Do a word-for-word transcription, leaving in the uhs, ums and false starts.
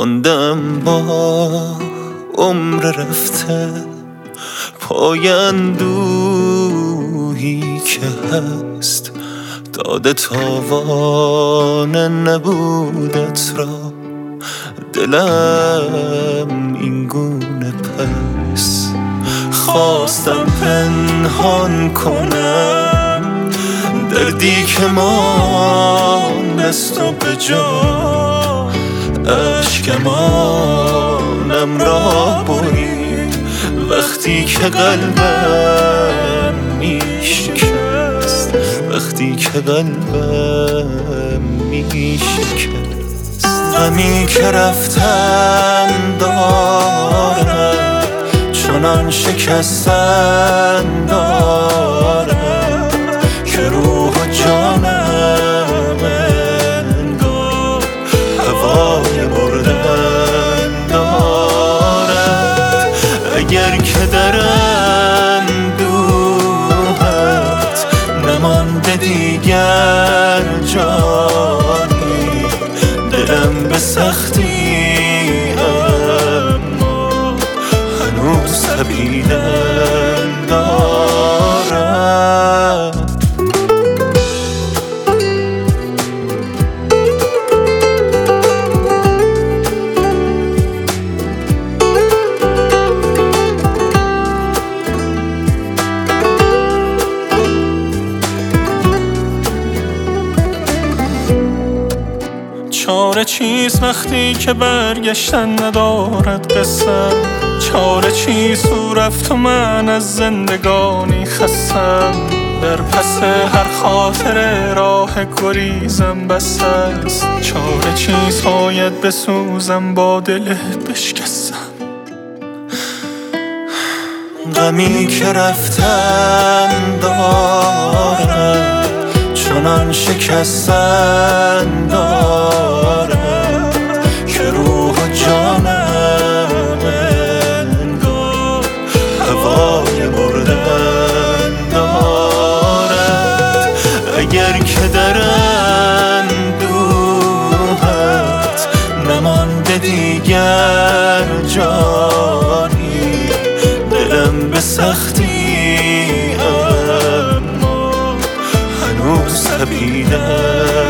ماندم با عمر رفته، پای اندوهی که هست داده تاوان نبودت را. دلم این گونه پس خواستم پنهان کنم دردی که ماندست و به جا اشکمانم را برید وقتی که قلبم میشکست، وقتی که قلبم میشکست. غمی که رفتن دارم چنان شکستن دارم که روح و جانم انگار هوای بردن دارد. اگر که در اندوهت نمانده دیگر جانی، دلم به سختی اما هنوز تپیدن دارد. چاره چیست وقتی که برگشتن ندارد قصه؟ چاره چیست او رفت و من از زندگانی خستم؟ در پس هر خاطر راه گریزم بس است. چاره چیست باید بسوزم با دل بشکستم؟ غمی که رفتن دارم چنان شکستن دارم که روح و جانم انگار هوای بردن دارد. اگر که در اندوهت نمانده دیگر جانی، دلم به سختی اما هنوز تپیدن